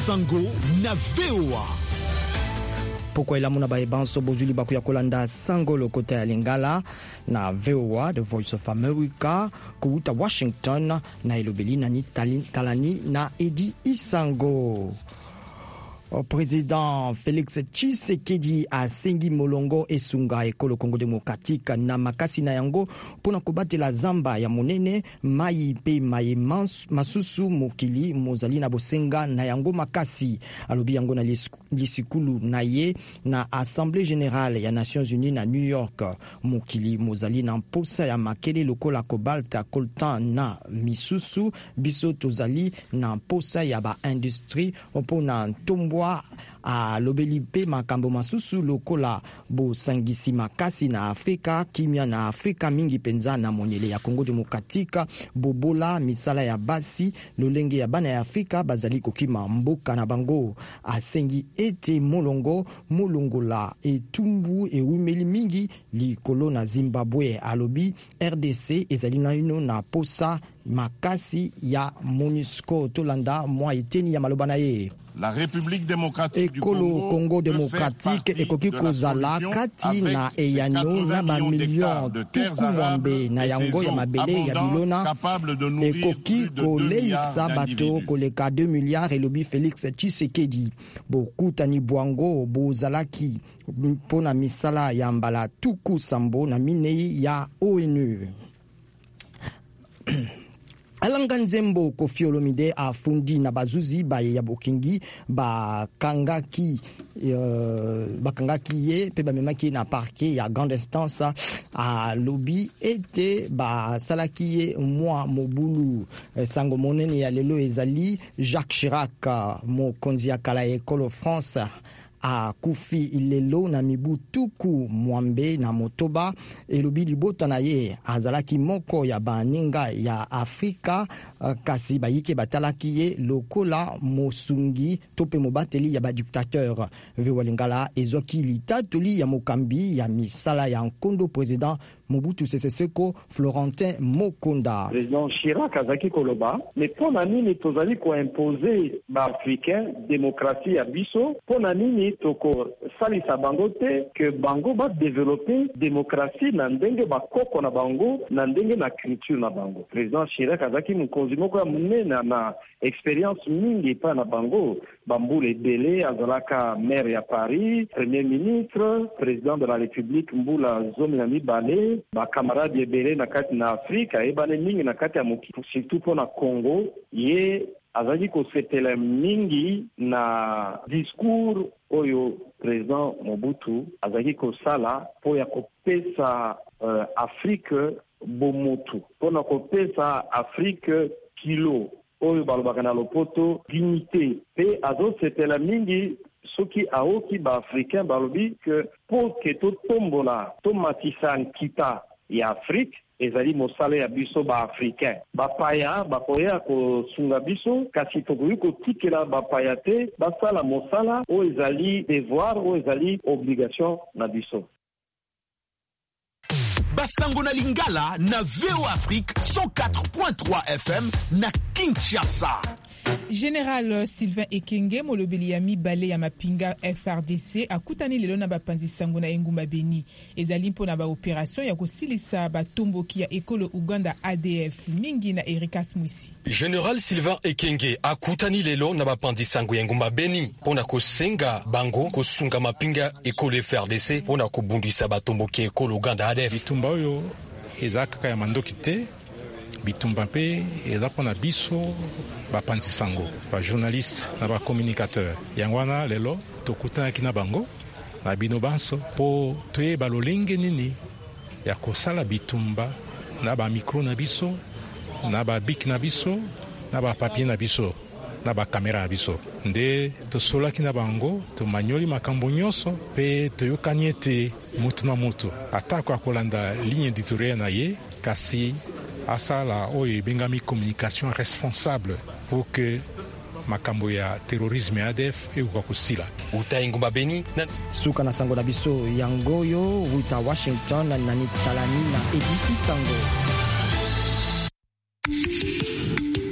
Sango na VOA. Poko elamu na baebanso bozuli baku ya kolanda Sango lokota ya Lingala na VOA, The Voice of America, kuuta Washington na elobeli na talani na Edi Isango. Président Félix Tshisekedi a sengi molongo esunga ekolo Congo démocratique na makasi na yango pona kobatela zamba ya monene mai pe mai masusu mokili mozali na bosenga na yango makasi alobi yango na lisikulu na ye na Assemblée générale ya Nations Unies na New York. Mokili mozali na mposa ya makele lokola kobalta coltan na misusu biso tozali na mposa ya ba industrie opona ntombwa a lobeli pe makambo masusu lokola bo sangisi makasi na Afrika, kimia na Afrika mingi penza na monele ya Congo démocratique, bobola misala ya basi lolenge ya bana ya Afrika bazali kokima mboka na bango. Asengi ete molongola etumbu ewimeli mingi likolo na Zimbabwe. Alobi RDC ezali na ino na posa makasi ya MONUSCO tolanda mwa eteni ya maloba na ye. La République démocratique du Congo démocratique ekoki kozala kati na eyano na ba million tuku mwambe na yango ya mabele ya bilona ekoki koleisa bato koleka 2 milliards elobi Félix Tshisekedi. Bokutani bwango bozalaki pona misala ya mbala tuku sambo na minei ya ONU. Alanga Nzembo Koffi Olomide afundi na bazuzi baye ya bokingi bakangaki ye pe bamemaki na parquet ya grande instance a lobby ete basalaki ye mwa mobulu sango monene ya lelo ezali Jacques Chirac mokonzi ya kala ekolo France a kufi ilelo na mibu tuku mwambe na motoba elobi libota na ye azalaki moko ya baninga ya Afrika kasi bayike batalaki ye lokola mosungi tope mobateli ya ba dictateur. VOA Lingala ezoki litatoli ya mokambi ya misala ya nkondo président Mobutu Sese Seko Florentin Mokonda. Président Chirac azaki koloba mais pona nini tozali ko imposer ba africain démocratie ya biso, pona nini toko salisa bango te que bango ba développer démocratie na ndenge bakoko na bango na ndenge na culture na bango. Président Chirac azaki mukonzi moko ya munene na expérience mingi pa na bango, Bamboule Ebele azalaka maire ya Paris, premier ministre, président de la République Mbula Zomi na Mibale, ba camarade Ebele na kati na Afrika ebane mingi na kati ya mokili surtout po na Congo. Ye azali ko setela mingi na discours oyo président Mobutu azali ko sala po ya kopesa Afrique bomotu, po na kopesa Afrique kilo oyo balobaka na lopoto dignité pe azo setela mingi soki aoki ba africain balobi que po ke to tombola to matisa nkita ya Afrique ezali mosala ya biso ba africain. Bapaya bakoya kosunga biso kasi tokoki kotikela bapaya te basala mosala o ezali devoir o ezali obligation na biso. Basango na Lingala na VOA Afrique 104.3 FM na Kinshasa. Général Sylvain Ekenge molobeli ya mibale ya mapinga FRDC akutani lelo na bapanzi sango na engumba Beni ezali mpona ba opération ya kosilisa batomboki ya ekolo Uganda ADF mingi na Erikas Mwisi. Général Sylvain Ekenge akutani lelo na bapanzi sango ya engumba Beni pona kosenga bango kosunga mapinga ekolo FRDC pona kobundisa batomboki ekolo Uganda ADF. Bitumba oyo ezaka ya mandoki te, bitumba pe eza pona biso bapanzi sango, ba journaliste na ba communicateur. Yangwana lelo tokutanaki na bango na bino banso po toyeba lolenge nini ya kosala bitumba na ba micro na biso, na ba bic na biso, na ba papier na biso, na ba kamera na biso. Nde tosolaki na bango tomanyoli makambo nyonso pe toyokani ete mutu na mutu atako akolanda ligne éditoriale na ye kasi asala oyo ebengami communication responsable pour que makambo ya terrorisme ya ADF euka kusila. Uta engumba Beni na suka na sango na biso yangoyo uta Washington na nititalani na Edi Isango.